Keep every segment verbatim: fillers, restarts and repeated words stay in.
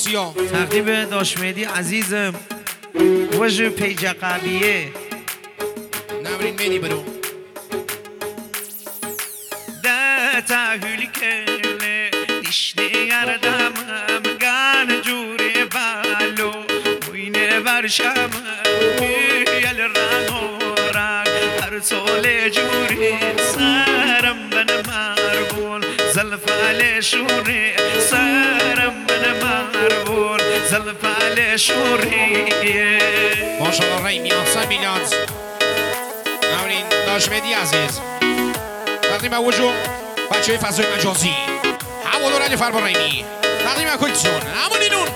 عباسیا تقدیم داش مهدی عزیزم وجه پیج قبیه نمرین مهدی برو ده تحویل کله دیشنه گردمم گن جوری بالو وینه برشم یل رنگ و رنگ هر سال جوری سرم بن مربون زلفال شوری سرم بن مربون زلفال شوری ماشاءالله ریمی آسان میلاد نمرین داش مهدی عزیز تقدیم به وجود بچه فضای مجازی حوالو رلی فرما ریمی تقدیم به کلتون همونینون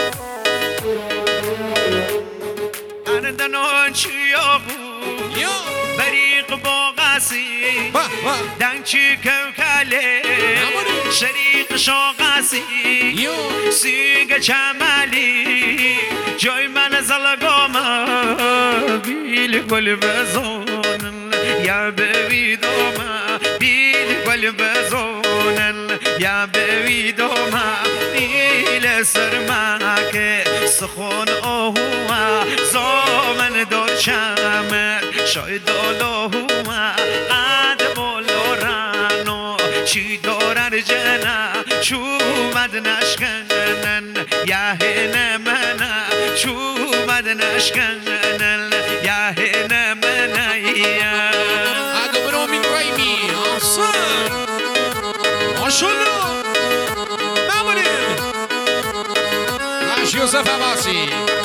اردنان چیا بود یا بریق باقاسی دنچی کوکاله شریق شاقاسی یا سیگ چمالی جای من زلگاما بیل گل بزونن یا بویدوما بیل گل بزونن یا بویدوما بیل سرماک سخون اوهما زامن دارشم شاید اللهما قد بولورانو چی دارر جنا چومد نشکنن یا هنه منا چومد نشکنن یا هنه منا یا ادو برو من ریمی آسان ماشاءالله نمونین باش یوسف عباسی